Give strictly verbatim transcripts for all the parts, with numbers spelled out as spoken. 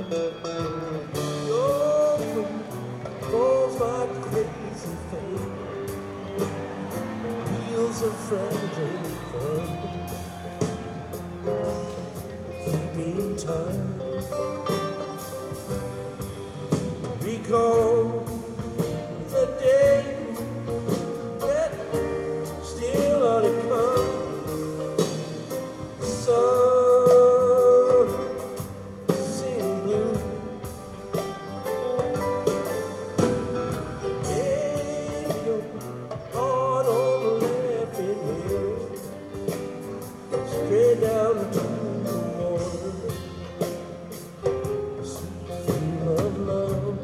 Your moon goes like crazy fate. Wheels of fragile fun, keeping time. Recall the day that still ought to come. Sun sing blue. Hey, your heart on the laughing hill, straight down to the water. Sweet dream of love.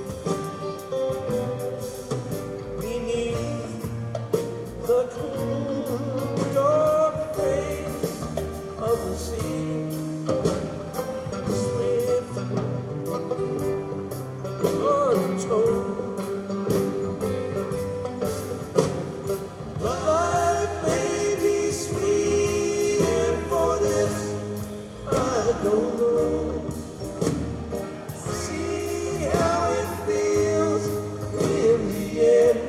The cool, dark face of the sea, swift, untold. But life may be sweet, and for this I don't know. See how it feels in the end.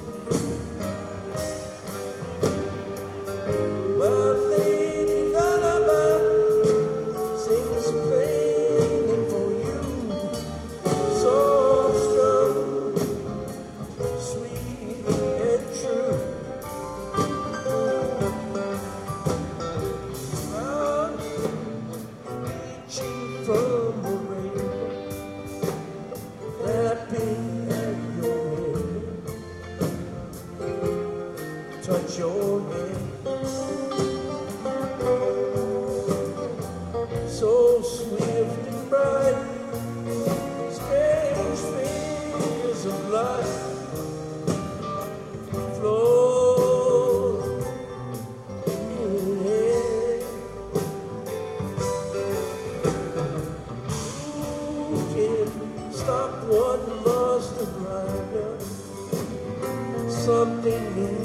My lady lullaby sings plainly for you, soft strung, sweet and true. I'm reaching from the rain, lapping at your head, touch your head. So swift and bright, strange things of life flow in air. Who can stop what must have arrived? Something new.